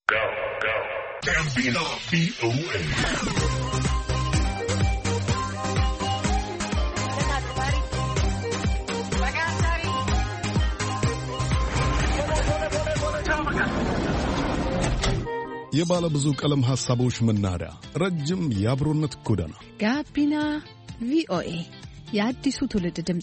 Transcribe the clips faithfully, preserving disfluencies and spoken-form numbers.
Gambino V O A. የባለ ብዙ ቀለም ሐሳቦች መናኸሪያ ረጅም የአብሮነት ጎዳና ጋቢና ቪኦኤ የአዲሱ ትውልድ ድምጽ።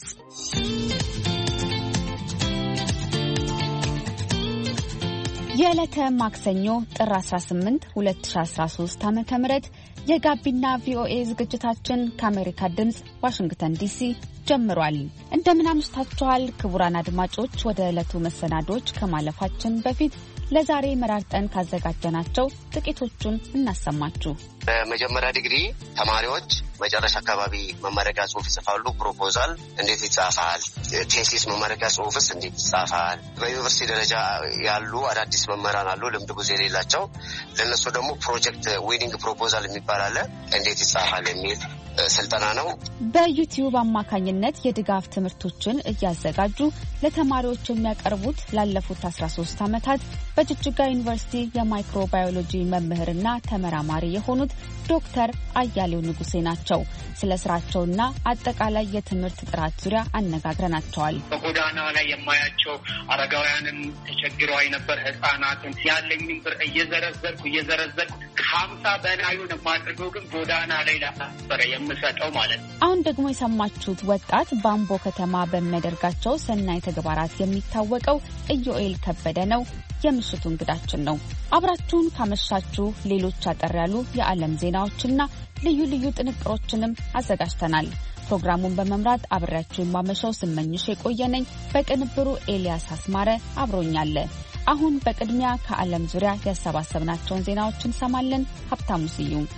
የዕለተ ማክሰኞ ጥር አስራ ስምንት ሁለት ሺህ አስራ ሶስት ዓመተ ምህረት የጋቢና ቪኦኤ ዝግጅታችን ከአሜሪካ ድምጽ ዋሽንግተን ዲሲ ጀምሯል። እንደምን አምሽታችኋል ክቡራን አድማጮች። ወደ ዕለቱ መሰናዶች ከማለፋችን በፊት ለዛሬ መራርጠን ካዘጋጀናቸው ጥቂቶቹን እናሰማችሁ። በመጀመሪያ ዲግሪ ተማሪዎች መጨረሻ አካባቢ መመረቂያ ጽሑፍ ይጽፋሉ። ፕሮፖዛል እንዴት ይጻፋል? ቴሲስ መመረቂያ ጽሑፍስ እንዴት ይጻፋል? በዩኒቨርሲቲ ደረጃ ያሉ አዳዲስ መምህራን አሉ፣ ልምድ ጉዞ የሌላቸው። ለነሱ ደግሞ ፕሮጀክት ዊኒንግ ፕሮፖዛል የሚባል አለ፣ እንዴት ይጻፋል የሚል ስልጠና ነው። በዩቲዩብ አማካኝነት የድጋፍ ትምህርቶችን እያዘጋጁ ለተማሪዎች የሚያቀርቡት ላለፉት አስራ ሶስት ዓመታት በጅጅጋ ዩኒቨርሲቲ የማይክሮባዮሎጂ መምህርና ተመራማሪ የሆኑት ዶክተር አያሌው ንጉሴ ናቸው። ስለ ስራቸውና አጠቃላይ የትምህርት ጥራት ዙሪያ አነጋግረናቸዋል። በጎዳና ላይ የማያቸው አረጋውያንን ተቸግረው ነበር፣ ህጻናትን ያለኝን ብር እየዘረዘርኩ እየዘረዘርኩ ከሀምሳ በላዩን የማድርገው ግን ጎዳና ላይ ላፈረ የምሰጠው ማለት ነው። አሁን ደግሞ የሰማችሁት ወጣት በአምቦ ከተማ በሚያደርጋቸው ሰናይ ተግባራት የሚታወቀው ኢዮኤል ከበደ ነው። የምሽቱ እንግዳችን ነው። አብራችሁን ካመሻችሁ ሌሎች አጠር ያሉ የዓለም ዜናዎችና ልዩ ልዩ ጥንቅሮችንም አዘጋጅተናል። ፕሮግራሙን በመምራት አብሬያችሁ የማመሻው ስመኝሽ የቆየነኝ፣ በቅንብሩ ኤልያስ አስማረ አብሮኛለ። አሁን በቅድሚያ ከዓለም ዙሪያ ያሰባሰብናቸውን ዜናዎችን ሰማለን። ሀብታሙ ስዩም።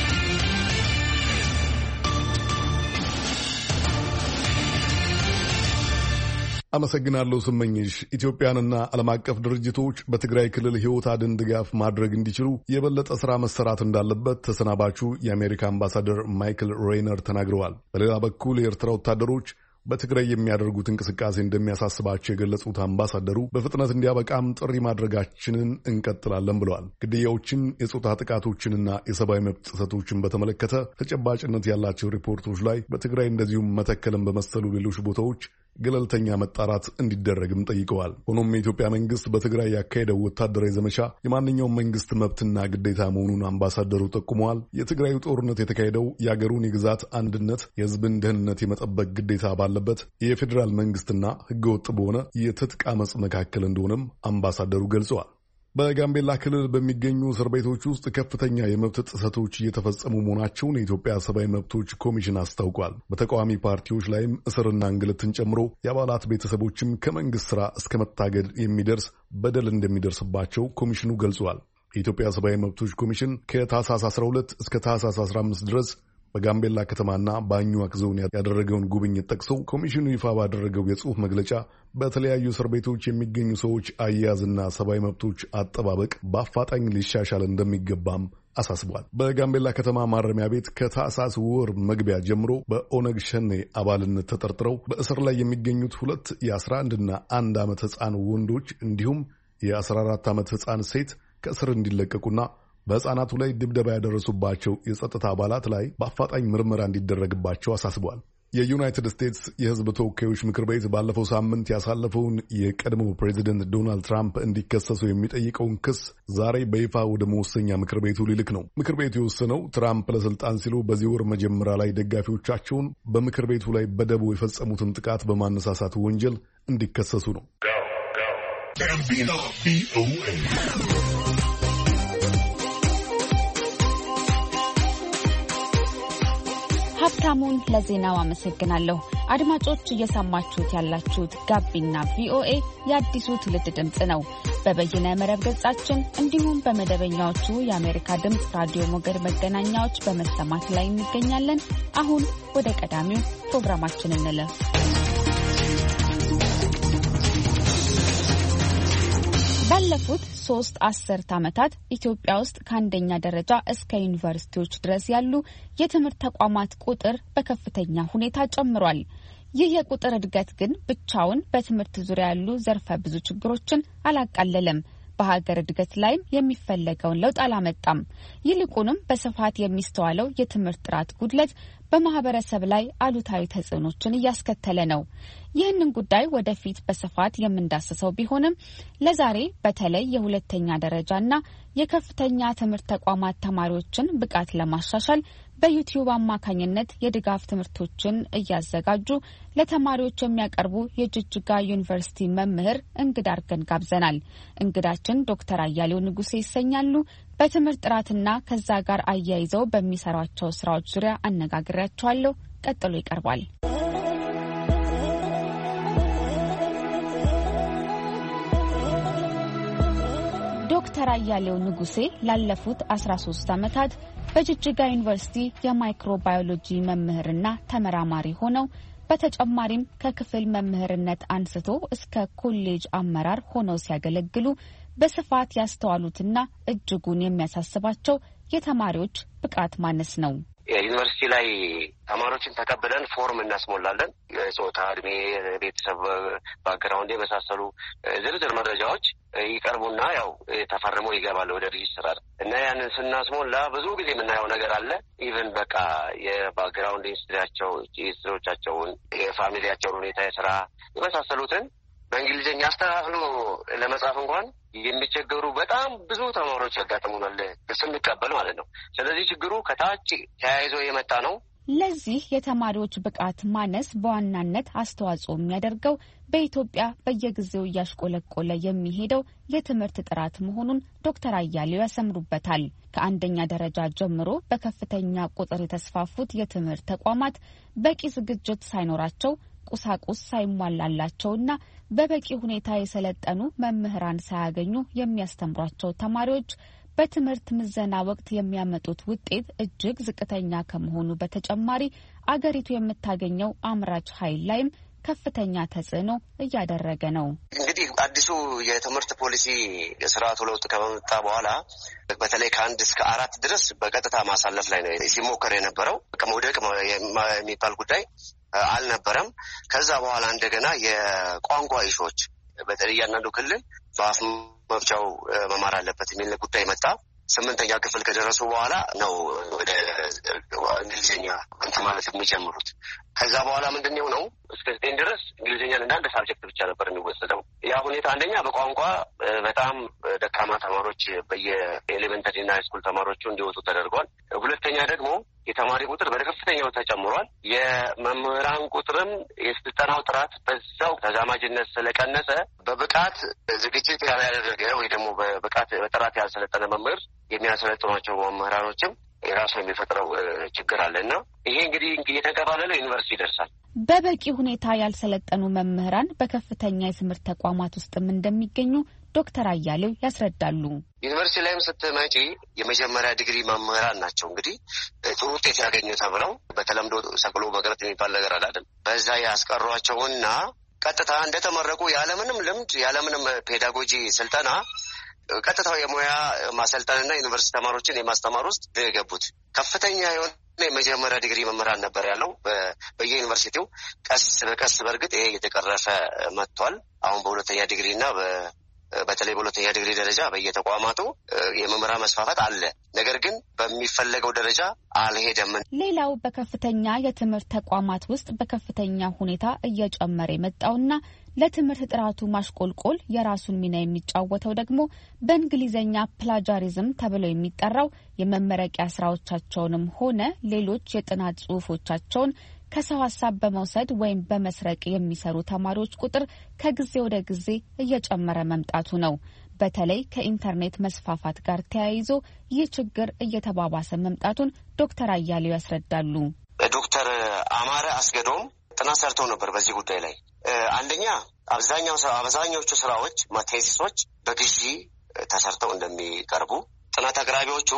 አመሰግናለሁ ስመኝሽ። ኢትዮጵያንና ዓለም አቀፍ ድርጅቶች በትግራይ ክልል ሕይወት አድን ድጋፍ ማድረግ እንዲችሉ የበለጠ ሥራ መሰራት እንዳለበት ተሰናባቹ የአሜሪካ አምባሳደር ማይክል ሬይነር ተናግረዋል። በሌላ በኩል የኤርትራ ወታደሮች በትግራይ የሚያደርጉት እንቅስቃሴ እንደሚያሳስባቸው የገለጹት አምባሳደሩ በፍጥነት እንዲያበቃም ጥሪ ማድረጋችንን እንቀጥላለን ብለዋል። ግድያዎችን፣ የጾታ ጥቃቶችንና የሰብአዊ መብት ጥሰቶችን በተመለከተ ተጨባጭነት ያላቸው ሪፖርቶች ላይ በትግራይ እንደዚሁም መተከልን በመሰሉ ሌሎች ቦታዎች ገለልተኛ መጣራት እንዲደረግም ጠይቀዋል። ሆኖም የኢትዮጵያ መንግስት በትግራይ ያካሄደው ወታደራዊ ዘመቻ የማንኛውም መንግስት መብትና ግዴታ መሆኑን አምባሳደሩ ጠቁመዋል። የትግራዩ ጦርነት የተካሄደው የአገሩን የግዛት አንድነት፣ የህዝብን ደህንነት የመጠበቅ ግዴታ ባለበት የፌዴራል መንግስትና ህገወጥ በሆነ የትጥቅ አመጽ መካከል እንደሆነም አምባሳደሩ ገልጸዋል። በጋምቤላ ክልል በሚገኙ እስር ቤቶች ውስጥ ከፍተኛ የመብት ጥሰቶች እየተፈጸሙ መሆናቸውን የኢትዮጵያ ሰብአዊ መብቶች ኮሚሽን አስታውቋል። በተቃዋሚ ፓርቲዎች ላይም እስርና እንግልትን ጨምሮ የአባላት ቤተሰቦችም ከመንግስት ስራ እስከ መታገድ የሚደርስ በደል እንደሚደርስባቸው ኮሚሽኑ ገልጿል። የኢትዮጵያ ሰብአዊ መብቶች ኮሚሽን ከታህሳስ አስራ ሁለት እስከ ታህሳስ አስራ አምስት ድረስ በጋምቤላ ከተማና በአኝዋክ ዞን ያደረገውን ጉብኝት ጠቅሰው ኮሚሽኑ ይፋ ባደረገው የጽሑፍ መግለጫ በተለያዩ እስር ቤቶች የሚገኙ ሰዎች አያያዝና ሰብአዊ መብቶች አጠባበቅ በአፋጣኝ ሊሻሻል እንደሚገባም አሳስቧል። በጋምቤላ ከተማ ማረሚያ ቤት ከታህሳስ ወር መግቢያ ጀምሮ በኦነግ ሸኔ አባልነት ተጠርጥረው በእስር ላይ የሚገኙት ሁለት የአስራ አንድና አንድ ዓመት ሕፃን ወንዶች እንዲሁም የአስራ አራት ዓመት ሕፃን ሴት ከእስር እንዲለቀቁና በሕፃናቱ ላይ ድብደባ ያደረሱባቸው የጸጥታ አባላት ላይ በአፋጣኝ ምርመራ እንዲደረግባቸው አሳስቧል። የዩናይትድ ስቴትስ የሕዝብ ተወካዮች ምክር ቤት ባለፈው ሳምንት ያሳለፈውን የቀድሞው ፕሬዚደንት ዶናልድ ትራምፕ እንዲከሰሱ የሚጠይቀውን ክስ ዛሬ በይፋ ወደ መወሰኛ ምክር ቤቱ ሊልክ ነው። ምክር ቤቱ የወሰነው ትራምፕ ለስልጣን ሲሉ በዚህ ወር መጀመሪያ ላይ ደጋፊዎቻቸውን በምክር ቤቱ ላይ በደቦ የፈጸሙትን ጥቃት በማነሳሳት ወንጀል እንዲከሰሱ ነው። ሀብታሙን ለዜናው አመሰግናለሁ። አድማጮች እየሰማችሁት ያላችሁት ጋቢና ቪኦኤ የአዲሱ ትውልድ ድምጽ ነው። በበይነ መረብ ገጻችን እንዲሁም በመደበኛዎቹ የአሜሪካ ድምጽ ራዲዮ ሞገድ መገናኛዎች በመሰማት ላይ እንገኛለን። አሁን ወደ ቀዳሚው ፕሮግራማችን እንለፍ። ባለፉት ሶስት አስርት ዓመታት ኢትዮጵያ ውስጥ ከአንደኛ ደረጃ እስከ ዩኒቨርሲቲዎች ድረስ ያሉ የትምህርት ተቋማት ቁጥር በከፍተኛ ሁኔታ ጨምሯል። ይህ የቁጥር እድገት ግን ብቻውን በትምህርት ዙሪያ ያሉ ዘርፈ ብዙ ችግሮችን አላቃለለም። በሀገር እድገት ላይም የሚፈለገውን ለውጥ አላመጣም። ይልቁንም በስፋት የሚስተዋለው የትምህርት ጥራት ጉድለት በማህበረሰብ ላይ አሉታዊ ተጽዕኖችን እያስከተለ ነው። ይህንን ጉዳይ ወደፊት በስፋት የምንዳስሰው ቢሆንም ለዛሬ በተለይ የሁለተኛ ደረጃና የከፍተኛ ትምህርት ተቋማት ተማሪዎችን ብቃት ለማሻሻል በዩቲዩብ አማካኝነት የድጋፍ ትምህርቶችን እያዘጋጁ ለተማሪዎች የሚያቀርቡ የጅጅጋ ዩኒቨርሲቲ መምህር እንግዳ አርገን ጋብዘናል። እንግዳችን ዶክተር አያሌው ንጉሴ ይሰኛሉ። በትምህርት ጥራትና ከዛ ጋር አያይዘው በሚሰሯቸው ስራዎች ዙሪያ አነጋግሬያቸዋለሁ። ቀጥሎ ይቀርባል። ዶክተር አያሌው ንጉሴ ላለፉት አስራ ሶስት ዓመታት በጅጅጋ ዩኒቨርሲቲ የማይክሮባዮሎጂ መምህርና ተመራማሪ ሆነው በተጨማሪም ከክፍል መምህርነት አንስቶ እስከ ኮሌጅ አመራር ሆነው ሲያገለግሉ በስፋት ያስተዋሉትና እጅጉን የሚያሳስባቸው የተማሪዎች ብቃት ማነስ ነው። ዩኒቨርሲቲ ላይ ተማሪዎችን ተቀብለን ፎርም እናስሞላለን። የጾታ፣ እድሜ፣ ቤተሰብ ባክግራውንድ የመሳሰሉ ዝርዝር መረጃዎች ይቀርቡና ያው ተፈርሞ ይገባል ወደ ሬጅስትራር እና ያንን ስናስሞላ ብዙ ጊዜ የምናየው ነገር አለ። ኢቭን በቃ የባክግራውንድ ሂስትሪያቸው ሂስትሪዎቻቸውን፣ የፋሚሊያቸውን ሁኔታ፣ የስራ የመሳሰሉትን በእንግሊዝኛ አስተካክሎ ለመጻፍ እንኳን የሚቸገሩ በጣም ብዙ ተማሪዎች ያጋጥሙናል ስንቀበል ማለት ነው። ስለዚህ ችግሩ ከታች ተያይዞ የመጣ ነው። ለዚህ የተማሪዎች ብቃት ማነስ በዋናነት አስተዋጽኦ የሚያደርገው በኢትዮጵያ በየጊዜው እያሽቆለቆለ የሚሄደው የትምህርት ጥራት መሆኑን ዶክተር አያሌው ያሰምሩበታል። ከአንደኛ ደረጃ ጀምሮ በከፍተኛ ቁጥር የተስፋፉት የትምህርት ተቋማት በቂ ዝግጅት ሳይኖራቸው ቁሳቁስ ሳይሟላላቸውና በበቂ ሁኔታ የሰለጠኑ መምህራን ሳያገኙ የሚያስተምሯቸው ተማሪዎች በትምህርት ምዘና ወቅት የሚያመጡት ውጤት እጅግ ዝቅተኛ ከመሆኑ በተጨማሪ አገሪቱ የምታገኘው አምራች ኃይል ላይም ከፍተኛ ተጽዕኖ እያደረገ ነው። እንግዲህ አዲሱ የትምህርት ፖሊሲ የስርዓቱ ለውጥ ከመጣ በኋላ በተለይ ከአንድ እስከ አራት ድረስ በቀጥታ ማሳለፍ ላይ ነው ሲሞከር የነበረው። ከመውደቅ የሚባል ጉዳይ አልነበረም። ከዛ በኋላ እንደገና የቋንቋ ኢሾች በተለይ እያንዳንዱ ክልል በአፍ መፍቻው መማር አለበት የሚል ጉዳይ መጣ። ስምንተኛ ክፍል ከደረሱ በኋላ ነው ወደ እንግሊዝኛ እንትን ማለት የሚጀምሩት። ከዛ በኋላ ምንድነው ነው እስከ ዘጠኝ ድረስ እንግሊዝኛን እንደ አንድ ሳብጀክት ብቻ ነበር የሚወሰደው። ያ ሁኔታ አንደኛ በቋንቋ በጣም ደካማ ተማሪዎች በየኤሌመንተሪና ሃይስኩል ተማሪዎቹ እንዲወጡ ተደርጓል። ሁለተኛ ደግሞ የተማሪ ቁጥር በከፍተኛው ተጨምሯል። የመምህራን ቁጥርም የስልጠናው ጥራት በዛው ተዛማጅነት ስለቀነሰ በብቃት ዝግጅት ያላደረገ ወይ ደግሞ በብቃት በጥራት ያልሰለጠነ መምህር የሚያሰለጥኗቸው መምህራኖችም የራሱ የሚፈጥረው ችግር አለና ይሄ እንግዲህ እየተንከባለለ ዩኒቨርሲቲ ይደርሳል። በበቂ ሁኔታ ያልሰለጠኑ መምህራን በከፍተኛ የትምህርት ተቋማት ውስጥም እንደሚገኙ ዶክተር አያሌው ያስረዳሉ። ዩኒቨርሲቲ ላይም ስትመጪ የመጀመሪያ ዲግሪ መምህራን ናቸው እንግዲህ ጥሩ ውጤት ያገኙ ተብለው በተለምዶ ሰቅሎ መቅረት የሚባል ነገር አይደለም። በዛ ያስቀሯቸውና ቀጥታ እንደተመረቁ ያለምንም ልምድ ያለምንም ፔዳጎጂ ስልጠና ቀጥታው የሙያ ማሰልጠንና ዩኒቨርሲቲ ተማሪዎችን የማስተማር ውስጥ የገቡት ከፍተኛ የሆነ የመጀመሪያ ዲግሪ መምህራን ነበር ያለው በየዩኒቨርሲቲው። ቀስ በቀስ በእርግጥ ይሄ እየተቀረፈ መጥቷል። አሁን በሁለተኛ ዲግሪ እና በተለይ በሁለተኛ ዲግሪ ደረጃ በየተቋማቱ የመምህራን መስፋፋት አለ። ነገር ግን በሚፈለገው ደረጃ አልሄደም። ሌላው በከፍተኛ የትምህርት ተቋማት ውስጥ በከፍተኛ ሁኔታ እየጨመረ የመጣውና ለትምህርት ጥራቱ ማሽቆልቆል የራሱን ሚና የሚጫወተው ደግሞ በእንግሊዝኛ ፕላጃሪዝም ተብሎ የሚጠራው የመመረቂያ ስራዎቻቸውንም ሆነ ሌሎች የጥናት ጽሑፎቻቸውን ከሰው ሀሳብ በመውሰድ ወይም በመስረቅ የሚሰሩ ተማሪዎች ቁጥር ከጊዜ ወደ ጊዜ እየጨመረ መምጣቱ ነው። በተለይ ከኢንተርኔት መስፋፋት ጋር ተያይዞ ይህ ችግር እየተባባሰ መምጣቱን ዶክተር አያሌው ያስረዳሉ። ዶክተር አማረ አስገዶም ጥናት ሰርተው ነበር በዚህ ጉዳይ ላይ። አንደኛ አብዛኛው አብዛኛዎቹ ስራዎች ቴሲሶች በግዢ ተሰርተው እንደሚቀርቡ ጥናት አቅራቢዎቹ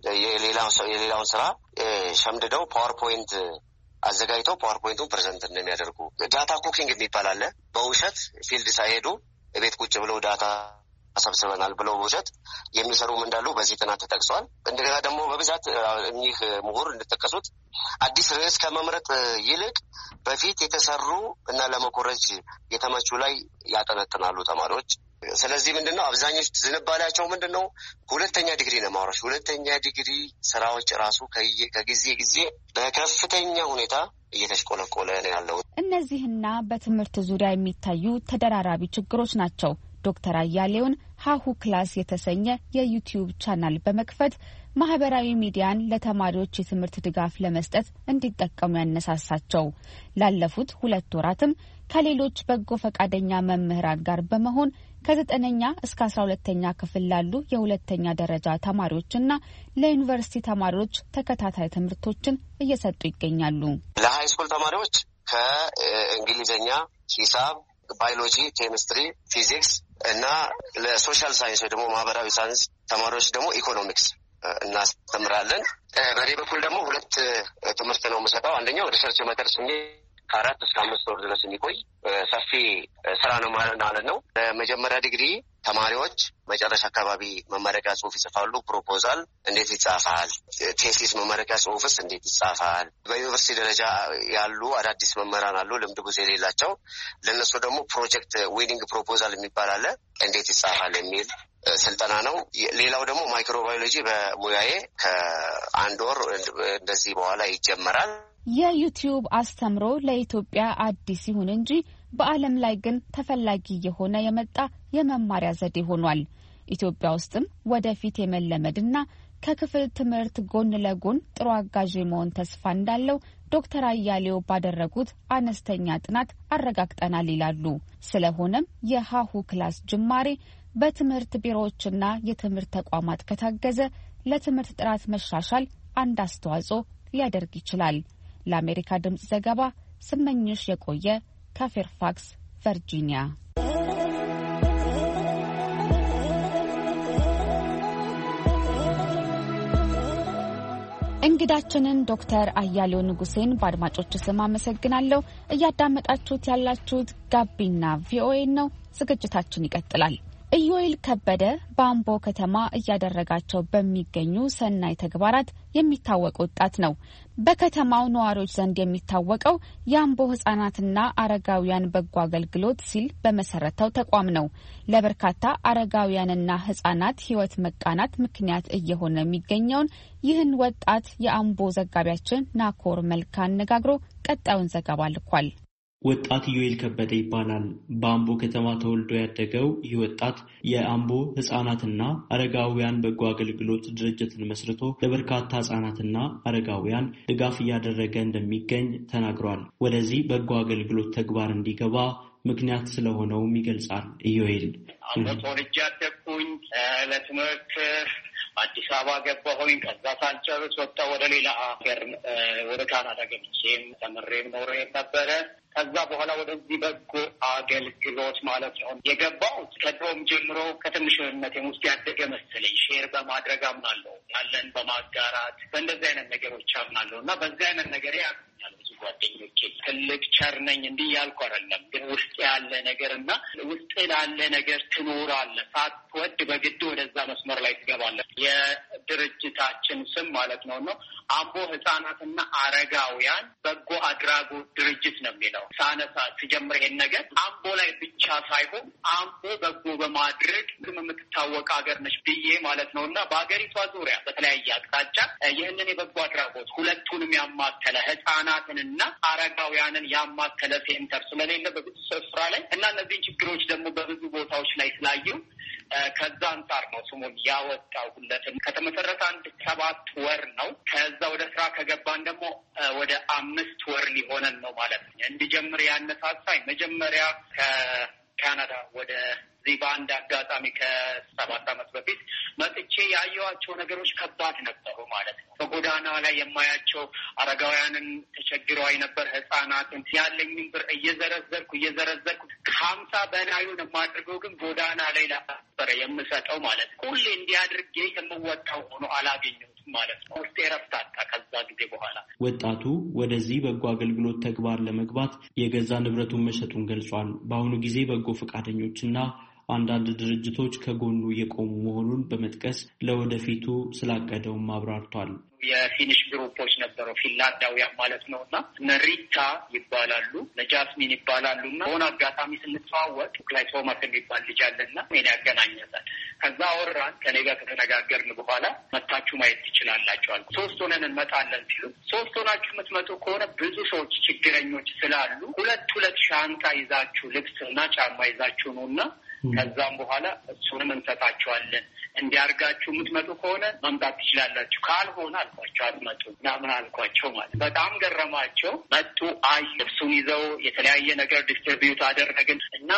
የሌላውን ስራ ሸምድደው ፓወርፖይንት አዘጋጅተው ፓወርፖይንቱን ፕሬዘንት እንደሚያደርጉ፣ ዳታ ኩኪንግ የሚባል አለ። በውሸት ፊልድ ሳይሄዱ ቤት ቁጭ ብለው ዳታ ሰብስበናል ብለው በውሸት የሚሰሩም እንዳሉ በዚህ ጥናት ተጠቅሷል። እንደገና ደግሞ በብዛት እኚህ ምሁር እንደተጠቀሱት አዲስ ርዕስ ከመምረጥ ይልቅ በፊት የተሰሩ እና ለመኮረጅ የተመቹ ላይ ያጠነጥናሉ ተማሪዎች። ስለዚህ ምንድነው አብዛኞቹ ዝንባሌያቸው ምንድነው ሁለተኛ ዲግሪ ነው ማውራሽ ሁለተኛ ዲግሪ ስራዎች ራሱ ከጊዜ ጊዜ በከፍተኛ ሁኔታ እየተሽቆለቆለ ነው ያለው። እነዚህና በትምህርት ዙሪያ የሚታዩ ተደራራቢ ችግሮች ናቸው ዶክተር አያሌውን ሀሁ ክላስ የተሰኘ የዩቲዩብ ቻናል በመክፈት ማህበራዊ ሚዲያን ለተማሪዎች የትምህርት ድጋፍ ለመስጠት እንዲጠቀሙ ያነሳሳቸው። ላለፉት ሁለት ወራትም ከሌሎች በጎ ፈቃደኛ መምህራን ጋር በመሆን ከዘጠነኛ እስከ አስራ ሁለተኛ ክፍል ላሉ የሁለተኛ ደረጃ ተማሪዎችና ለዩኒቨርሲቲ ተማሪዎች ተከታታይ ትምህርቶችን እየሰጡ ይገኛሉ። ለሃይ ስኩል ተማሪዎች ከእንግሊዝኛ፣ ሂሳብ፣ ባዮሎጂ፣ ኬሚስትሪ፣ ፊዚክስ እና ለሶሻል ሳይንስ ወይ ደግሞ ማህበራዊ ሳይንስ ተማሪዎች ደግሞ ኢኮኖሚክስ እናስተምራለን። በኔ በኩል ደግሞ ሁለት ትምህርት ነው የምሰጠው። አንደኛው ሪሰርች ሜተድስ ከአራት እስከ አምስት ወር ድረስ የሚቆይ ሰፊ ስራ ነው ማለት ነው። ለመጀመሪያ ዲግሪ ተማሪዎች መጨረሻ አካባቢ መመረቂያ ጽሁፍ ይጽፋሉ። ፕሮፖዛል እንዴት ይጻፋል? ቴሲስ መመረቂያ ጽሁፍስ እንዴት ይጻፋል? በዩኒቨርሲቲ ደረጃ ያሉ አዳዲስ መምህራን አሉ፣ ልምድ ብዙ የሌላቸው። ለእነሱ ደግሞ ፕሮጀክት ዊኒንግ ፕሮፖዛል የሚባል አለ፣ እንዴት ይጻፋል የሚል ስልጠና ነው። ሌላው ደግሞ ማይክሮባዮሎጂ በሙያዬ ከአንድ ወር እንደዚህ በኋላ ይጀመራል። የዩቲዩብ አስተምሮ ለኢትዮጵያ አዲስ ይሁን እንጂ በዓለም ላይ ግን ተፈላጊ የሆነ የመጣ የመማሪያ ዘዴ ሆኗል። ኢትዮጵያ ውስጥም ወደፊት የመለመድና ከክፍል ትምህርት ጎን ለጎን ጥሩ አጋዥ መሆን ተስፋ እንዳለው ዶክተር አያሌው ባደረጉት አነስተኛ ጥናት አረጋግጠናል ይላሉ። ስለሆነም የሀሁ ክላስ ጅማሬ በትምህርት ቢሮዎችና የትምህርት ተቋማት ከታገዘ ለትምህርት ጥራት መሻሻል አንድ አስተዋጽኦ ሊያደርግ ይችላል። ለአሜሪካ ድምጽ ዘገባ ስመኝሽ የቆየ ከፌርፋክስ ቨርጂኒያ። እንግዳችንን ዶክተር አያሌው ንጉሴን በአድማጮች ስም አመሰግናለሁ። እያዳመጣችሁት ያላችሁት ጋቢና ቪኦኤ ነው። ዝግጅታችን ይቀጥላል። ኢዮኤል ከበደ በአምቦ ከተማ እያደረጋቸው በሚገኙ ሰናይ ተግባራት የሚታወቅ ወጣት ነው። በከተማው ነዋሪዎች ዘንድ የሚታወቀው የአምቦ ህጻናትና አረጋውያን በጎ አገልግሎት ሲል በመሰረተው ተቋም ነው። ለበርካታ አረጋውያንና ህጻናት ህይወት መቃናት ምክንያት እየሆነ የሚገኘውን ይህን ወጣት የአምቦ ዘጋቢያችን ናኮር መልካ አነጋግሮ ቀጣዩን ዘገባ ልኳል። ወጣት ኢዮኤል ከበደ ይባላል። በአምቦ ከተማ ተወልዶ ያደገው ይህ ወጣት የአምቦ ህጻናትና አረጋውያን በጎ አገልግሎት ድርጅትን መስርቶ ለበርካታ ህጻናትና አረጋውያን ድጋፍ እያደረገ እንደሚገኝ ተናግሯል። ወደዚህ በጎ አገልግሎት ተግባር እንዲገባ ምክንያት ስለሆነውም ይገልጻል። ኢዮኤል አምቦ ተወልጄ ያደግኩኝ ለትምህርት አዲስ አበባ ገባሁኝ። ከዛ ሳልጨርስ ወጣሁ ወደ ሌላ ሀገር ወደ ካናዳ ገብቼም ተምሬም ኖሬ ነበረ። ከዛ በኋላ ወደዚህ በጎ አገልግሎት ማለት ነው የገባሁት። ከድሮም ጀምሮ ከትንሽነቴም ውስጥ ያደገ መሰለኝ። ሼር በማድረግ አምናለሁ፣ ያለን በማጋራት በእንደዚህ አይነት ነገሮች አምናለሁ እና በዚህ አይነት ነገር ያገኛል ብዙ ጓደኞቼ። ትልቅ ቸር ነኝ እንዲህ ያልኩ አይደለም፣ ግን ውስጥ ያለ ነገር እና ውስጥ ላለ ነገር ትኖራለህ። ሳትወድ በግድ ወደዛ መስመር ላይ ትገባለህ። የድርጅታችን ስም ማለት ነው ነው አምቦ ህጻናትና አረጋውያን በጎ አድራጎት ድርጅት ነው የሚለው። ሳነሳ ትጀምር ይሄን ነገር አምቦ ላይ ብቻ ሳይሆን አምቦ በጎ በማድረግ የምትታወቅ ሀገር ነች ብዬ ማለት ነው እና በሀገሪቷ ዙሪያ በተለያየ አቅጣጫ ይህንን የበጎ አድራጎት ሁለቱንም ያማከለ ህጻናትንና አረጋውያንን ያማከለ ሴንተር ስለሌለ በብዙ ስፍራ ላይ እና እነዚህን ችግሮች ደግሞ በብዙ ቦታዎች ላይ ስላዩ ከዛ አንጻር ነው ስሙን ያወጣሁለትን። ከተመሰረተ አንድ ሰባት ወር ነው። ከዛ ወደ ስራ ከገባን ደግሞ ወደ አምስት ወር ሊሆነን ነው ማለት ነው። እንዲጀምር ያነሳሳኝ መጀመሪያ ከካናዳ ወደ ዚህ በአንድ አጋጣሚ ከሰባት ዓመት በፊት መጥቼ ያየኋቸው ነገሮች ከባድ ነበሩ ማለት ነው። በጎዳና ላይ የማያቸው አረጋውያንን ተቸግረው ነበር፣ ህጻናትን። ያለኝን ብር እየዘረዘርኩ እየዘረዘርኩ ከሀምሳ በላዩን የማድርገው ግን ጎዳና ላይ ነበረ የምሰጠው ማለት ነው። ሁሌ እንዲያድርጌ የምወጣው ሆኖ አላገኘሁትም ማለት ነው። ውስጤ ረፍት አጣ ከዛ ጊዜ በኋላ። ወጣቱ ወደዚህ በጎ አገልግሎት ተግባር ለመግባት የገዛ ንብረቱን መሸጡን ገልጿል። በአሁኑ ጊዜ በጎ ፈቃደኞችና አንዳንድ ድርጅቶች ከጎኑ የቆሙ መሆኑን በመጥቀስ ለወደፊቱ ስላቀደውም አብራርቷል። የፊኒሽ ግሩፖች ነበሩ ፊንላንዳውያን ማለት ነውና ነሪታ ይባላሉ ነጃስሚን ይባላሉና ሆነ አጋጣሚ ስንተዋወቅ ላይ ቶማስ የሚባል ልጅ አለና ምን ያገናኘናል ከዛ አወራን ከኔ ጋር ከተነጋገርን በኋላ መታችሁ ማየት ትችላላችሁ አልኩ ሶስት ሆነን እንመጣለን ሲሉ ሶስት ሆናችሁ የምትመጡ ከሆነ ብዙ ሰዎች ችግረኞች ስላሉ ሁለት ሁለት ሻንጣ ይዛችሁ ልብስና ጫማ ይዛችሁ ነውና ከዛም በኋላ እሱንም እንሰጣችኋለን እንዲያርጋችሁ የምትመጡ ከሆነ መምጣት ትችላላችሁ ካልሆነ አልኳቸው አትመጡ ምናምን አልኳቸው ማለት በጣም ገረማቸው መጡ አይ ልብሱን ይዘው የተለያየ ነገር ዲስትሪቢዩት አደረግን እና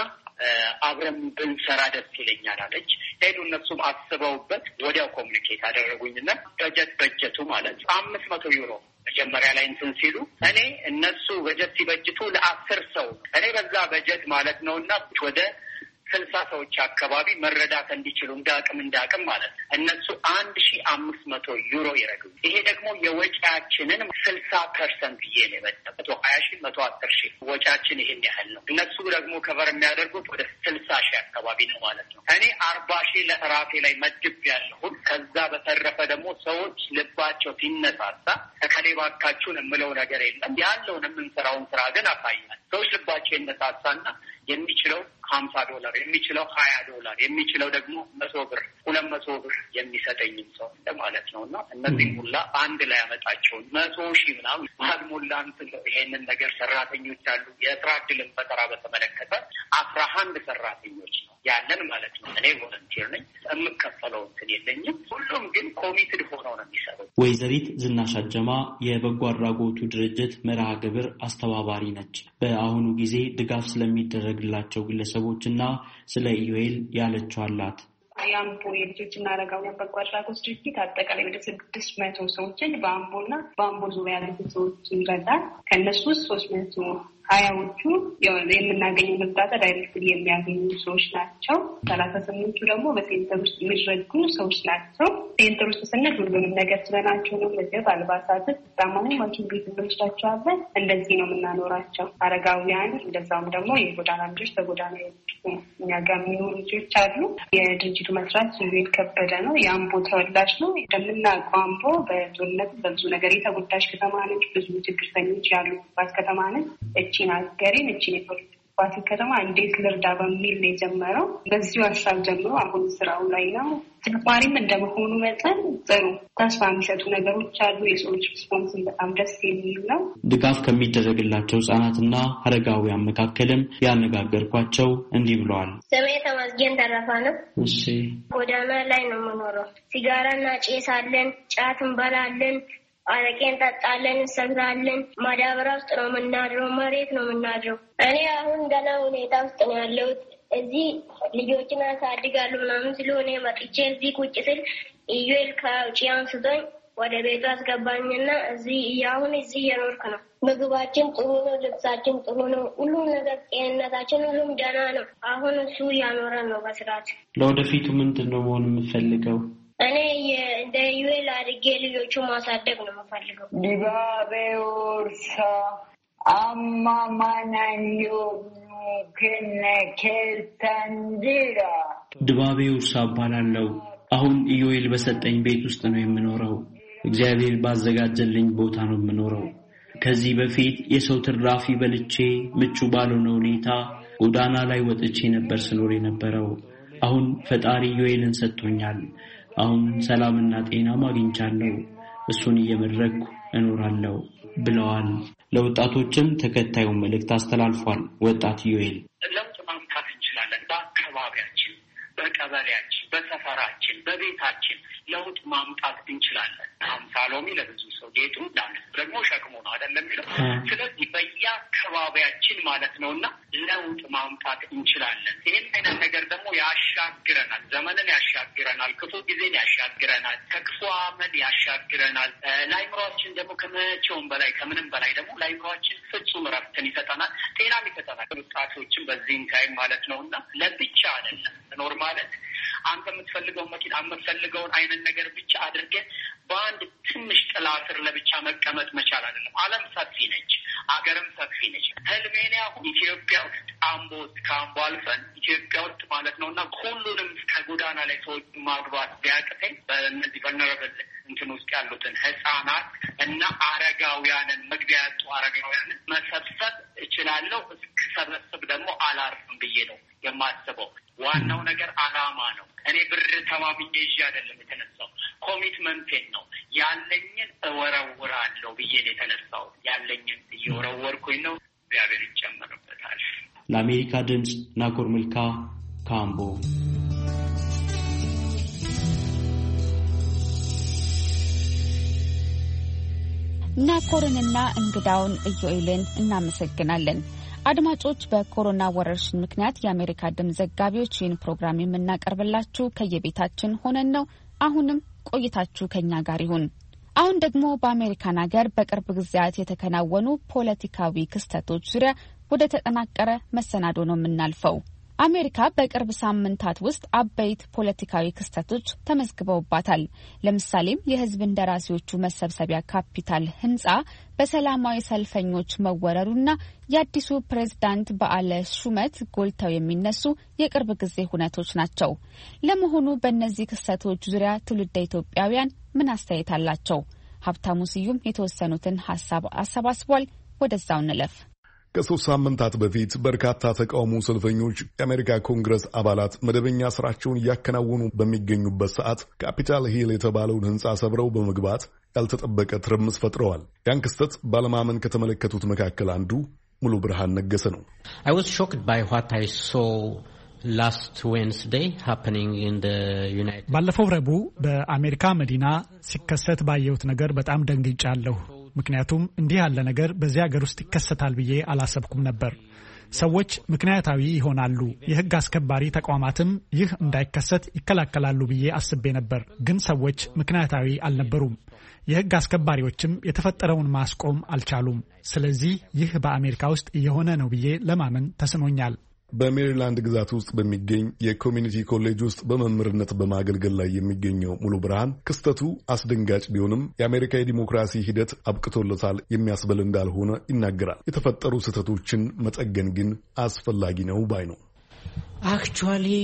አብረን ብንሰራ ደስ ይለኛል አለች ሄዱ እነሱም አስበውበት ወዲያው ኮሚኒኬት አደረጉኝና በጀት በጀቱ ማለት አምስት መቶ ዩሮ መጀመሪያ ላይ እንትን ሲሉ እኔ እነሱ በጀት ሲበጅቱ ለአስር ሰው እኔ በዛ በጀት ማለት ነውና ወደ ስልሳ ሰዎች አካባቢ መረዳት እንዲችሉ እንዳቅም እንዳቅም ማለት እነሱ አንድ ሺህ አምስት መቶ ዩሮ ይረዱ ይሄ ደግሞ የወጪያችንን ስልሳ ፐርሰንት ይሄን የመጠበቶ ሀያ ሺህ መቶ አስር ሺህ ወጪያችን ይሄን ያህል ነው እነሱ ደግሞ ከቨር የሚያደርጉት ወደ ስልሳ ሺህ አካባቢ ነው ማለት ነው እኔ አርባ ሺህ ለራሴ ላይ መድብ ያለሁ ከዛ በተረፈ ደግሞ ሰዎች ልባቸው ሲነሳሳ ከሌባካችሁን የምለው ነገር የለም ያለውን የምንሰራውን ስራ ግን አሳያል ሰዎች ልባቸው ይነሳሳና የሚችለው ሀምሳ ዶላር የሚችለው ሀያ ዶላር የሚችለው ደግሞ መቶ ብር ሁለት መቶ ብር የሚሰጠኝም ሰው ማለት ነውና እነዚህ ሁላ አንድ ላይ ያመጣቸውን መቶ ሺህ ምናምን ማግሞላ እንትን ይሄንን ነገር ሰራተኞች አሉ የስራ ዕድልን ፈጠራ በተመለከተ አስራ አንድ ሰራተኞች ነው ያለን ማለት ነው እኔ ቮለንቲር ነኝ የምከፈለው እንትን የለኝም ሁሉም ግን ኮሚትድ ሆነው ነው የሚሰሩት ወይዘሪት ዝናሽ አጀማ የበጎ አድራጎቱ ድርጅት መርሃ ግብር አስተባባሪ ነች በአሁኑ ጊዜ ድጋፍ ስለሚደረግላቸው ግለሰቦችና ስለ ኢዩኤል ያለችው አላት የአምቦ የልጆችና አረጋውያን በጎ አድራጎት ድርጅት አጠቃላይ ወደ ስድስት መቶ ሰዎችን በአምቦና በአምቦ ዙሪያ ያሉት ሰዎች ይረዳል ከእነሱ ውስጥ ሶስት መቶ ሀያዎቹ የምናገኘው እርዳታ ዳይሬክትሊ የሚያገኙ ሰዎች ናቸው ሰላሳ ስምንቱ ደግሞ በሴንተር ውስጥ የሚረዱ ሰዎች ናቸው ሴንተር ውስጥ ስንል ሁሉንም ነገር ስለናቸው ነው ምግብ አልባሳት ታማሙ ማኪን ቤት እንወስዳቸዋለን እንደዚህ ነው የምናኖራቸው አረጋውያን እንደዛውም ደግሞ የጎዳና ልጆች በጎዳና እኛ ጋር የሚኖሩ ልጆች አሉ የድርጅቱ መስራች ኢዩኤል ከበደ ነው የአምቦ ተወላጅ ነው እንደምናውቀው አምቦ በጦርነት በብዙ ነገር የተጎዳች ከተማ ነች ብዙ ችግርተኞች ያሉባት ከተማ ነች እቺን አገሬን እቺን የፖለቲካዊ ከተማ እንዴት ልርዳ በሚል ነው የጀመረው በዚሁ ሀሳብ ጀምሮ አሁን ስራው ላይ ነው ተግባሪም እንደመሆኑ መጠን ጥሩ ተስፋ የሚሰጡ ነገሮች አሉ የሰዎች ሪስፖንስ በጣም ደስ የሚል ነው ድጋፍ ከሚደረግላቸው ህጻናትና አረጋውያን መካከልም ያነጋገርኳቸው እንዲህ ብለዋል ስሜ ተመስገን ተረፋ ነው እሺ ጎዳና ላይ ነው የምኖረው ሲጋራና ጭስ አለን ጫት እንበላለን አረቄን ጠጣለን እንሰራለን ማዳበሪያ ውስጥ ነው የምናድረው መሬት ነው የምናድረው እኔ አሁን ገና ሁኔታ ውስጥ ነው ያለሁት እዚህ ልጆችን አሳድጋለሁ ምናምን ስለሆነ መጥቼ እዚህ ቁጭ ስል ኢዩኤል ከውጭ አንስቶኝ ወደ ቤቱ አስገባኝና እዚህ አሁን እዚህ እየኖርኩ ነው ምግባችን ጥሩ ነው ልብሳችን ጥሩ ነው ሁሉም ነገር ጤንነታችን ሁሉም ደህና ነው አሁን እሱ እያኖረን ነው በስርዓት ለወደፊቱ ምንድን ነው መሆን የምፈልገው እኔ እንደ ኢዩኤል አድርጌ ልጆቹን ማሳደግ ነው የምፈልገው ዲባቤ ኡርሳ አማ ማናዮ ከነከልታንዲራ ድባቤ ኡርሳ ባላለው አሁን ኢዩኤል በሰጠኝ ቤት ውስጥ ነው የምኖረው እግዚአብሔር ባዘጋጀልኝ ቦታ ነው የምኖረው ከዚህ በፊት የሰው ትራፊ በልቼ ምቹ ባልሆነ ሁኔታ ጎዳና ላይ ወጥቼ ነበር ስኖር የነበረው አሁን ፈጣሪ ኢዩኤልን ሰጥቶኛል አሁን ሰላምና ጤና ማግኝቻለሁ እሱን እየመረኩ እኖራለሁ ብለዋል ለወጣቶችም ተከታዩ መልእክት አስተላልፏል ወጣት ኢዩኤል ለውጥ ማምጣት እንችላለን በአካባቢያችን በቀበሌያችን በሰፈራችን በቤታችን ለውጥ ማምጣት እንችላለን አምሳሎሚ ለብዙ ሰው ጌጡ እንዳለ ደግሞ ሸክሙ ነው አይደለም የሚለው ስለዚህ በየአካባቢያችን ማለት ነውና ለውጥ ማምጣት እንችላለን ይሄን አይነት ነገር ደግሞ ያሻግረናል ዘመንን ያሻግረናል ክፉ ጊዜን ያሻግረናል ከክፉ አመድ ያሻግረናል ላይምሮአችን ደግሞ ከመቼውም በላይ ከምንም በላይ ደግሞ ላይምሮአችን ፍጹም ረፍትን ይሰጠናል ጤናም ይሰጠናል ወጣቶችን በዚህን ታይም ማለት ነውና ለብቻ አይደለም ኖር ማለት አንተ የምትፈልገው መኪና የምትፈልገውን አይነት ነገር ብቻ አድርገህ በአንድ ትንሽ ጥላ ስር ለብቻ መቀመጥ መቻል አይደለም ዓለም ሰፊ ነች አገርም ሰፊ ነች። ህልሜን አሁን ኢትዮጵያ ውስጥ አምቦ ከአምቦ አልፈን ኢትዮጵያ ውስጥ ማለት ነው እና ሁሉንም ከጎዳና ላይ ሰዎች ማግባት ቢያቅተኝ በእነዚህ በነረበል እንትን ውስጥ ያሉትን ህጻናት እና አረጋውያንን መግቢያ ያጡ አረጋውያንን መሰብሰብ እችላለሁ። እስክሰበስብ ደግሞ አላርፍም ብዬ ነው የማስበው። ዋናው ነገር አላማ ነው። እኔ ብር ተማምኜ ይዤ አይደለም የተነሳው፣ ኮሚትመንቴን ነው። ያለኝን እወረውራለሁ ብዬ ነው የተነሳው። ያለኝን እየወረወርኩኝ ነው። እግዚአብሔር ይጨመርበታል። ለአሜሪካ ድምፅ ናኮር መልካ ካምቦ። ናኮርንና እንግዳውን ኢዮኤልን እናመሰግናለን። አድማጮች በኮሮና ወረርሽኝ ምክንያት የአሜሪካ ድምፅ ዘጋቢዎች ይህን ፕሮግራም የምናቀርብላችሁ ከየቤታችን ሆነን ነው። አሁንም ቆይታችሁ ከኛ ጋር ይሁን። አሁን ደግሞ በአሜሪካን ሀገር በቅርብ ጊዜያት የተከናወኑ ፖለቲካዊ ክስተቶች ዙሪያ ወደ ተጠናቀረ መሰናዶ ነው የምናልፈው። አሜሪካ በቅርብ ሳምንታት ውስጥ አበይት ፖለቲካዊ ክስተቶች ተመዝግበውባታል። ለምሳሌም የሕዝብ እንደራሴዎቹ መሰብሰቢያ ካፒታል ህንጻ በሰላማዊ ሰልፈኞች መወረሩና የአዲሱ ፕሬዝዳንት በዓለ ሹመት ጎልተው የሚነሱ የቅርብ ጊዜ ሁነቶች ናቸው። ለመሆኑ በእነዚህ ክስተቶች ዙሪያ ትውልደ ኢትዮጵያውያን ምን አስተያየት አላቸው? ሀብታሙ ስዩም የተወሰኑትን ሀሳብ አሰባስቧል። ወደዛው እንለፍ። ከሶስት ሳምንታት በፊት በርካታ ተቃውሞ ሰልፈኞች የአሜሪካ ኮንግረስ አባላት መደበኛ ስራቸውን እያከናወኑ በሚገኙበት ሰዓት ካፒታል ሂል የተባለውን ህንፃ ሰብረው በመግባት ያልተጠበቀ ትርምስ ፈጥረዋል። ያን ክስተት ባለማመን ከተመለከቱት መካከል አንዱ ሙሉ ብርሃን ነገሰ ነው። I was shocked by what I saw last Wednesday happening in the United ባለፈው ረቡዕ በአሜሪካ መዲና ሲከሰት ባየሁት ነገር በጣም ደንግጫለሁ። ምክንያቱም እንዲህ ያለ ነገር በዚያ ሀገር ውስጥ ይከሰታል ብዬ አላሰብኩም ነበር። ሰዎች ምክንያታዊ ይሆናሉ፣ የህግ አስከባሪ ተቋማትም ይህ እንዳይከሰት ይከላከላሉ ብዬ አስቤ ነበር። ግን ሰዎች ምክንያታዊ አልነበሩም። የህግ አስከባሪዎችም የተፈጠረውን ማስቆም አልቻሉም። ስለዚህ ይህ በአሜሪካ ውስጥ እየሆነ ነው ብዬ ለማመን ተስኖኛል። በሜሪላንድ ግዛት ውስጥ በሚገኝ የኮሚኒቲ ኮሌጅ ውስጥ በመምህርነት በማገልገል ላይ የሚገኘው ሙሉ ብርሃን ክስተቱ አስደንጋጭ ቢሆንም የአሜሪካ የዲሞክራሲ ሂደት አብቅቶለታል የሚያስብል እንዳልሆነ ይናገራል። የተፈጠሩ ስህተቶችን መጠገን ግን አስፈላጊ ነው ባይ ነው። Actually,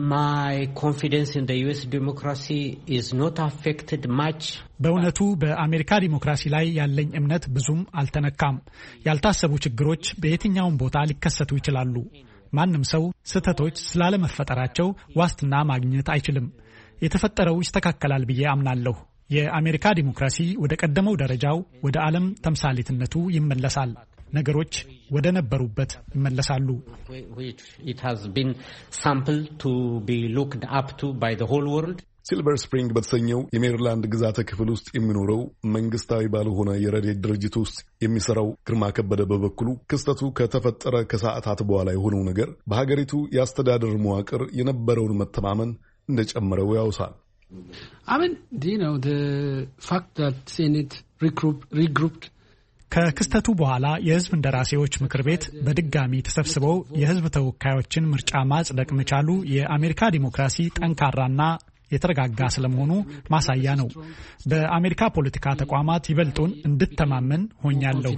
my confidence in the U S democracy is not affected much. በእውነቱ በአሜሪካ ዲሞክራሲ ላይ ያለኝ እምነት ብዙም አልተነካም። ያልታሰቡ ችግሮች በየትኛውም ቦታ ሊከሰቱ ይችላሉ። ማንም ሰው ስህተቶች ስላለመፈጠራቸው ዋስትና ማግኘት አይችልም። የተፈጠረው ይስተካከላል ብዬ አምናለሁ። የአሜሪካ ዲሞክራሲ ወደ ቀደመው ደረጃው ወደ ዓለም ተምሳሌትነቱ ይመለሳል። ነገሮች ወደ ነበሩበት ይመለሳሉ። It has been sampled to be looked up to by the whole world. ሲልቨር ስፕሪንግ በተሰኘው የሜሪላንድ ግዛት ክፍል ውስጥ የሚኖረው መንግስታዊ ባልሆነ የረድኤት ድርጅት ውስጥ የሚሰራው ግርማ ከበደ በበኩሉ ክስተቱ ከተፈጠረ ከሰዓታት በኋላ የሆነው ነገር በሀገሪቱ የአስተዳደር መዋቅር የነበረውን መተማመን እንደጨመረው ያውሳል። I mean, you know, the fact that Senate regrouped, regrouped ከክስተቱ በኋላ የህዝብ እንደራሴዎች ምክር ቤት በድጋሚ ተሰብስበው የህዝብ ተወካዮችን ምርጫ ማጽደቅ መቻሉ የአሜሪካ ዲሞክራሲ ጠንካራና የተረጋጋ ስለመሆኑ ማሳያ ነው። በአሜሪካ ፖለቲካ ተቋማት ይበልጡን እንድተማመን ሆኛለሁ።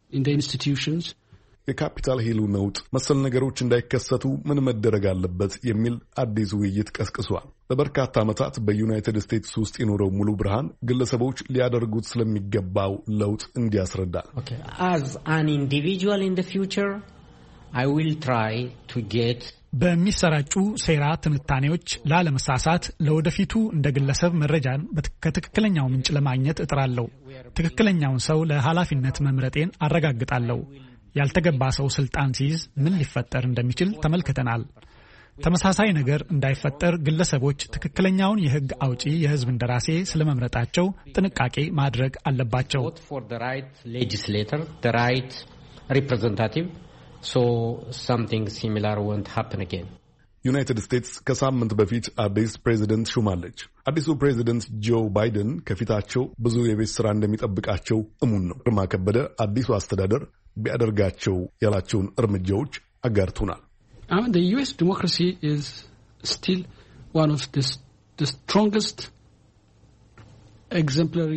የካፒታል ሂሉ ነውጥ መሰል ነገሮች እንዳይከሰቱ ምን መደረግ አለበት የሚል አዲስ ውይይት ቀስቅሷል። ለበርካታ ዓመታት በዩናይትድ ስቴትስ ውስጥ የኖረው ሙሉ ብርሃን ግለሰቦች ሊያደርጉት ስለሚገባው ለውጥ እንዲያስረዳል። Okay, as an individual in the future, I will try to get በሚሰራጩ ሴራ ትንታኔዎች ላለመሳሳት ለወደፊቱ እንደ ግለሰብ መረጃን ከትክክለኛው ምንጭ ለማግኘት እጥራለሁ። ትክክለኛውን ሰው ለኃላፊነት መምረጤን አረጋግጣለሁ። ያልተገባ ሰው ስልጣን ሲይዝ ምን ሊፈጠር እንደሚችል ተመልክተናል። ተመሳሳይ ነገር እንዳይፈጠር ግለሰቦች ትክክለኛውን የህግ አውጪ የህዝብ እንደራሴ ስለመምረጣቸው ጥንቃቄ ማድረግ አለባቸው። for the right legislator, the right representative, so something similar won't happen again. ዩናይትድ ስቴትስ ከሳምንት በፊት አዲስ ፕሬዚደንት ሹማለች። አዲሱ ፕሬዚደንት ጆ ባይደን ከፊታቸው ብዙ የቤት ስራ እንደሚጠብቃቸው እሙን ነው። ግርማ ከበደ አዲሱ አስተዳደር ቢያደርጋቸው ያላቸውን እርምጃዎች አጋርቶናል። I mean, the U S democracy is still one of the, the strongest exemplary.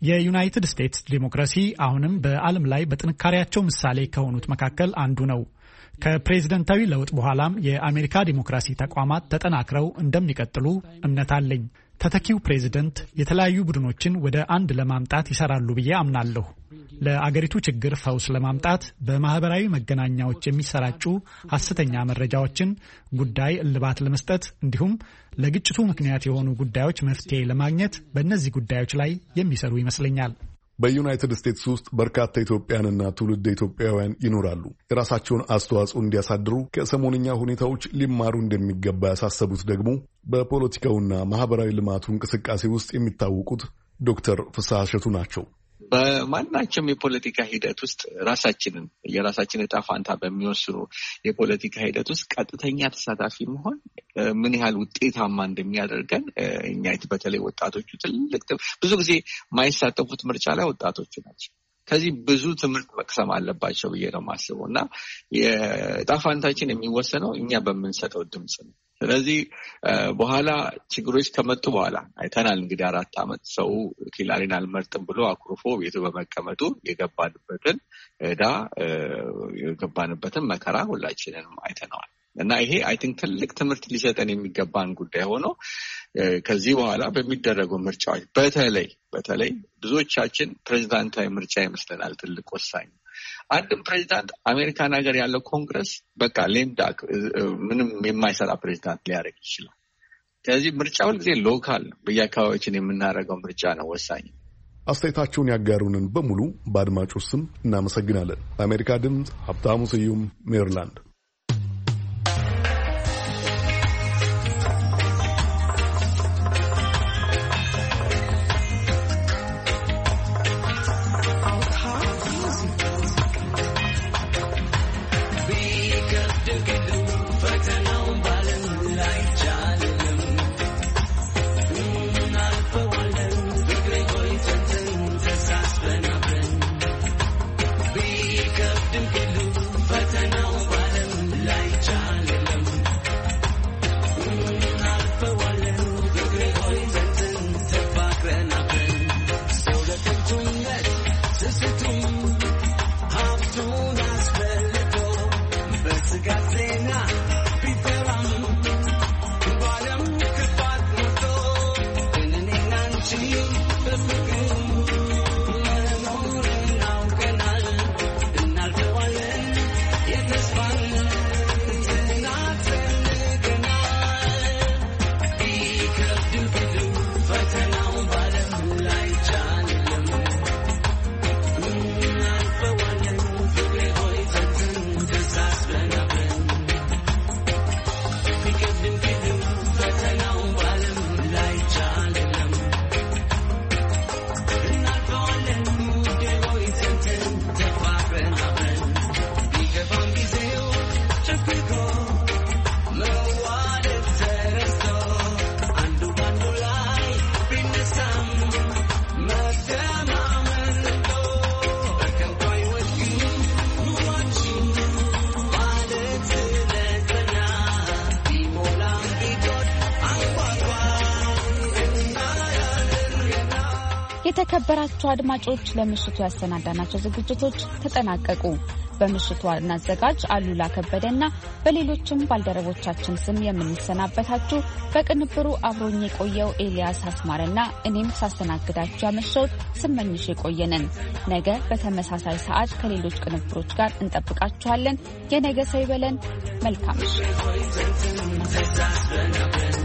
የዩናይትድ ስቴትስ ዲሞክራሲ አሁንም በዓለም ላይ በጥንካሬያቸው ምሳሌ ከሆኑት መካከል አንዱ ነው። ከፕሬዝደንታዊ ለውጥ በኋላም የአሜሪካ ዲሞክራሲ ተቋማት ተጠናክረው እንደሚቀጥሉ እምነት አለኝ። ተተኪው ፕሬዝደንት የተለያዩ ቡድኖችን ወደ አንድ ለማምጣት ይሰራሉ ብዬ አምናለሁ። ለአገሪቱ ችግር ፈውስ ለማምጣት በማህበራዊ መገናኛዎች የሚሰራጩ ሐሰተኛ መረጃዎችን ጉዳይ እልባት ለመስጠት እንዲሁም ለግጭቱ ምክንያት የሆኑ ጉዳዮች መፍትሄ ለማግኘት በእነዚህ ጉዳዮች ላይ የሚሰሩ ይመስለኛል። በዩናይትድ ስቴትስ ውስጥ በርካታ ኢትዮጵያውያንና ትውልደ ኢትዮጵያውያን ይኖራሉ። የራሳቸውን አስተዋጽኦ እንዲያሳድሩ ከሰሞንኛ ሁኔታዎች ሊማሩ እንደሚገባ ያሳሰቡት ደግሞ በፖለቲካውና ማህበራዊ ልማቱ እንቅስቃሴ ውስጥ የሚታወቁት ዶክተር ፍስሐ እሸቱ ናቸው። በማናቸውም የፖለቲካ ሂደት ውስጥ ራሳችንን የራሳችን ዕጣ ፋንታ በሚወስኑ የፖለቲካ ሂደት ውስጥ ቀጥተኛ ተሳታፊ መሆን ምን ያህል ውጤታማ እንደሚያደርገን እኛ በተለይ ወጣቶቹ ትልቅ ብዙ ጊዜ የማይሳተፉት ምርጫ ላይ ወጣቶቹ ናቸው። ከዚህ ብዙ ትምህርት መቅሰም አለባቸው ብዬ ነው የማስበው እና የዕጣ ፋንታችን የሚወሰነው እኛ በምንሰጠው ድምፅ ነው። ስለዚህ በኋላ ችግሮች ከመጡ በኋላ አይተናል። እንግዲህ አራት ዓመት ሰው ሂላሪን አልመርጥም ብሎ አኩርፎ ቤቱ በመቀመጡ የገባንበትን ዕዳ የገባንበትን መከራ ሁላችንንም አይተነዋል እና ይሄ አይ ቲንክ ትልቅ ትምህርት ሊሰጠን የሚገባን ጉዳይ ሆኖ ከዚህ በኋላ በሚደረጉ ምርጫዎች በተለይ በተለይ ብዙዎቻችን ፕሬዚዳንታዊ ምርጫ ይመስለናል ትልቅ ወሳኝ። አንድም ፕሬዚዳንት አሜሪካን ሀገር ያለው ኮንግረስ በቃ ሌምዳክ ምንም የማይሰራ ፕሬዚዳንት ሊያደርግ ይችላል። ስለዚህ ምርጫ ሁልጊዜ ሎካል በየአካባቢያችን የምናደርገው ምርጫ ነው ወሳኝ። አስተያየታቸውን ያጋሩንን በሙሉ በአድማጮች ስም እናመሰግናለን። ለአሜሪካ ድምፅ ሀብታሙ ስዩም ሜሪላንድ። የተከበራችሁ አድማጮች ለምሽቱ ያሰናዳናቸው ዝግጅቶች ተጠናቀቁ። በምሽቱ ዋና አዘጋጅ አሉላ ከበደና በሌሎችም ባልደረቦቻችን ስም የምንሰናበታችሁ በቅንብሩ አብሮኝ የቆየው ኤልያስ አስማረና እኔም ሳስተናግዳችሁ ያመሸሁት ስመኝሽ የቆየነን። ነገ በተመሳሳይ ሰዓት ከሌሎች ቅንብሮች ጋር እንጠብቃችኋለን። የነገ ሰው ይበለን። መልካም ምሽት።